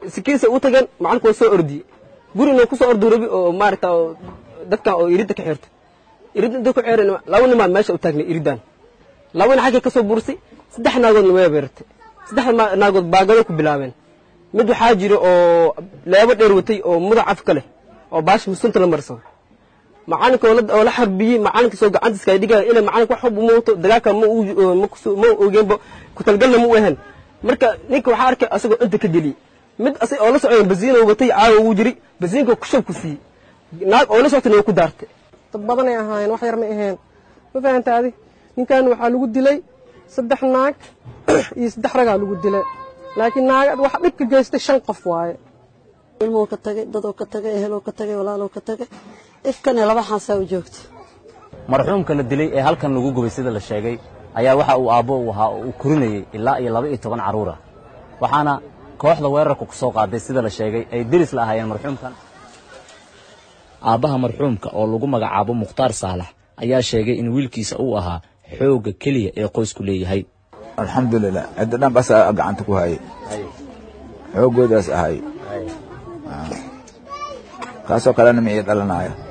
sikiisa u tagan macalinku waa soo ordi gurina ku soo ordu rabi oo maarta dadka oo irida ka xirto irida ku xireen laba nimaad meesha u taagnay iridan labana xagga ka soo bursay saddex naagood way beertay saddex naagood baagado ku bilaabeen mid waxa jiro oo leebo dheer watay oo mudac af kale oo baash musunta la marsan macalinka oo la xarbiyay macalinka soo gacanta iska dhigaa ila macalinka wax xub muuto dagaalka ma ogeynbo ku talgalna ma wahan marka ninka waxa arkay asagoo inta ka dili mid asay oo la socday basiin oo watay caawa uu jiri basiinka ku shab ku sii naag oo la socotay ku daartay dad badan ay ahaayeen wax yar ma ahayn ma fahantaadi ninkan waxa lagu dilay saddex naag iyo saddex rag lagu dilay laakiin naag waxa dhib ka geystay 5 qof waaye ilmo ka tagay dad oo ka tagay ehelo ka tagay walaalo ka tagay ifkan laba xaasa u joogto marxuumka la dilay ee halkan lagu gubay sida la sheegay ayaa waxa uu aabo u ahaa uu kurinayay ilaa iyo 12 caruur ah waxaana kooxda weerarka ku soo qaaday sida la sheegay ay diris la ahaayeen marxuumkan aabaha marxuumka oo lagu magacaabo Mukhtaar Saalax ayaa sheegay in wiilkiisa uu ahaa xooga kaliya ee qoysku leeyahay alxamdulillah adan bas gacanta ku hayay xoogoodaas ahay kaasoo kalena ma ii dhalanaya